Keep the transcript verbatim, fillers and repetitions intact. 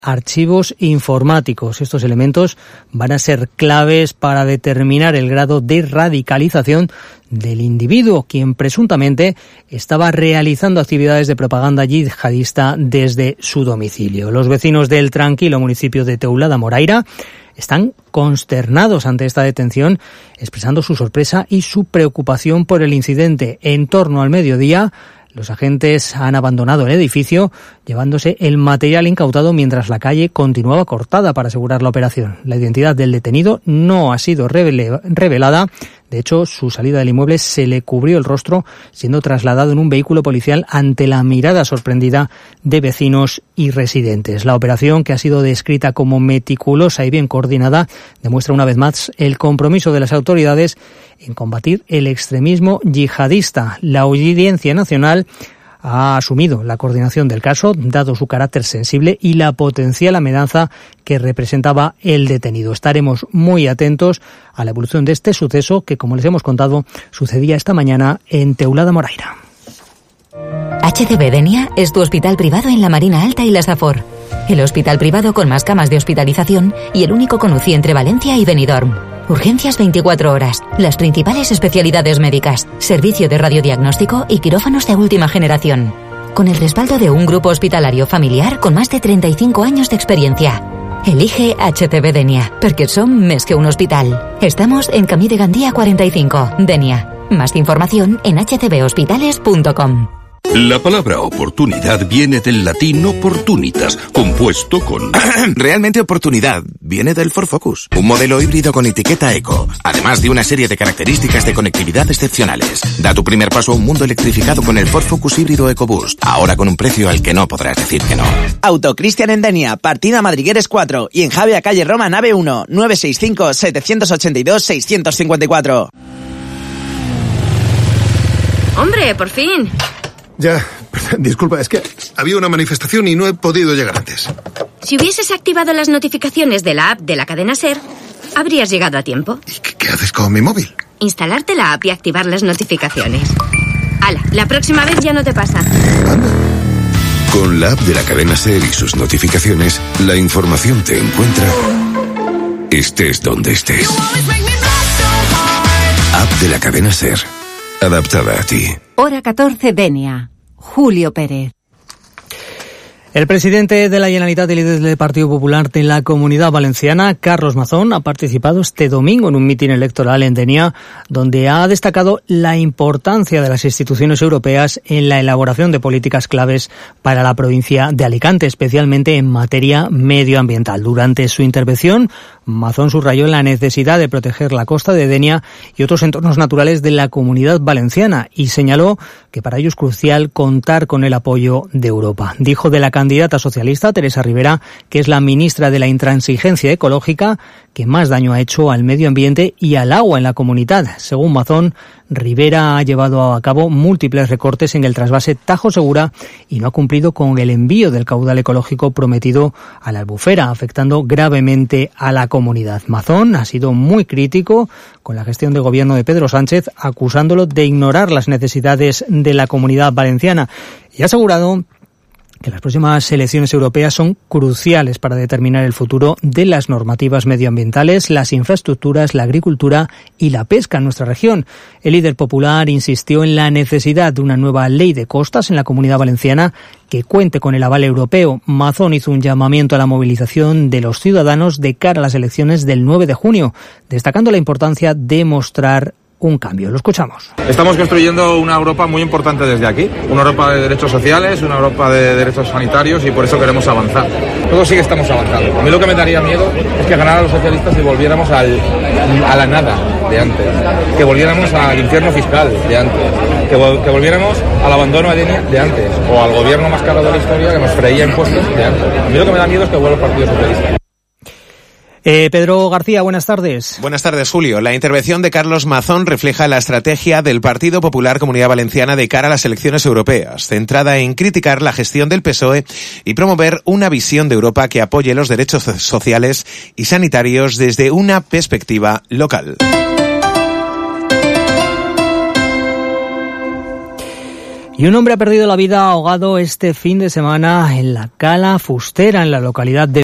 archivos informáticos. Estos elementos van a ser claves para determinar el grado de radicalización del individuo, quien presuntamente estaba realizando actividades de propaganda yihadista desde su domicilio. Los vecinos del tranquilo municipio de Teulada Moraira están consternados ante esta detención, expresando su sorpresa y su preocupación por el incidente. En torno al mediodía, los agentes han abandonado el edificio, llevándose el material incautado mientras la calle continuaba cortada para asegurar la operación. La identidad del detenido no ha sido revelada. De hecho, su salida del inmueble se le cubrió el rostro, siendo trasladado en un vehículo policial ante la mirada sorprendida de vecinos y residentes. La operación, que ha sido descrita como meticulosa y bien coordinada, demuestra una vez más el compromiso de las autoridades en combatir el extremismo yihadista. La Audiencia Nacional ha asumido la coordinación del caso, dado su carácter sensible y la potencial amenaza que representaba el detenido. Estaremos muy atentos a la evolución de este suceso que, como les hemos contado, sucedía esta mañana en Teulada Moraira. H C B Denia es tu hospital privado en la Marina Alta y la Safor. El hospital privado con más camas de hospitalización y el único con U C I entre Valencia y Benidorm. Urgencias veinticuatro horas, las principales especialidades médicas, servicio de radiodiagnóstico y quirófanos de última generación. Con el respaldo de un grupo hospitalario familiar con más de treinta y cinco años de experiencia. Elige H C B Denia, porque son més que un hospital. Estamos en Camí de Gandía cuarenta y cinco, Denia. Más información en h c b hospitales punto com. La palabra oportunidad viene del latín opportunitas, compuesto con... Realmente oportunidad viene del Ford Focus, un modelo híbrido con etiqueta eco, además de una serie de características de conectividad excepcionales. Da tu primer paso a un mundo electrificado con el Ford Focus híbrido EcoBoost, ahora con un precio al que no podrás decir que no. Auto Cristian en Denia, partida Madrigueres cuatro y en Javea calle Roma nave uno, nueve seis cinco, siete ocho dos, seis cinco cuatro. ¡Hombre, por fin! Ya, disculpa, es que había una manifestación y no he podido llegar antes. Si hubieses activado las notificaciones de la app de la cadena SER, habrías llegado a tiempo. ¿Y qué, qué haces con mi móvil? Instalarte la app y activar las notificaciones. ¡Hala! La próxima vez ya no te pasa. Anda. Con la app de la cadena SER y sus notificaciones, la información te encuentra estés donde estés. App de la cadena SER, adaptada a ti. Hora catorce, Denia. Julio Pérez. El presidente de la Generalitat y líder del Partido Popular de la Comunidad Valenciana, Carlos Mazón, ha participado este domingo en un mitin electoral en Denia, donde ha destacado la importancia de las instituciones europeas en la elaboración de políticas claves para la provincia de Alicante, especialmente en materia medioambiental. Durante su intervención, Mazón subrayó la necesidad de proteger la costa de Denia y otros entornos naturales de la Comunidad Valenciana y señaló que para ello es crucial contar con el apoyo de Europa. Dijo de la candidata socialista, Teresa Rivera, que es la ministra de la Intransigencia Ecológica, que más daño ha hecho al medio ambiente y al agua en la comunidad. Según Mazón, Rivera ha llevado a cabo múltiples recortes en el trasvase Tajo Segura y no ha cumplido con el envío del caudal ecológico prometido a la Albufera, afectando gravemente a la comunidad. Mazón ha sido muy crítico con la gestión de gobierno de Pedro Sánchez, acusándolo de ignorar las necesidades de la Comunidad Valenciana y ha asegurado que las próximas elecciones europeas son cruciales para determinar el futuro de las normativas medioambientales, las infraestructuras, la agricultura y la pesca en nuestra región. El líder popular insistió en la necesidad de una nueva ley de costas en la Comunidad Valenciana que cuente con el aval europeo. Mazón hizo un llamamiento a la movilización de los ciudadanos de cara a las elecciones del nueve de junio, destacando la importancia de mostrar un cambio. Lo escuchamos. Estamos construyendo una Europa muy importante desde aquí, una Europa de derechos sociales, una Europa de derechos sanitarios y por eso queremos avanzar. Todos sí que estamos avanzando. A mí lo que me daría miedo es que ganaran los socialistas y volviéramos al, a la nada de antes, que volviéramos al infierno fiscal de antes, que, vol, que volviéramos al abandono de antes o al gobierno más caro de la historia que nos freía impuestos de antes. A mí lo que me da miedo es que vuelva el Partido Socialista. Eh, Pedro García, buenas tardes. Buenas tardes, Julio. La intervención de Carlos Mazón refleja la estrategia del Partido Popular Comunidad Valenciana de cara a las elecciones europeas, centrada en criticar la gestión del P S O E y promover una visión de Europa que apoye los derechos sociales y sanitarios desde una perspectiva local. Y un hombre ha perdido la vida ahogado este fin de semana en la Cala Fustera, en la localidad de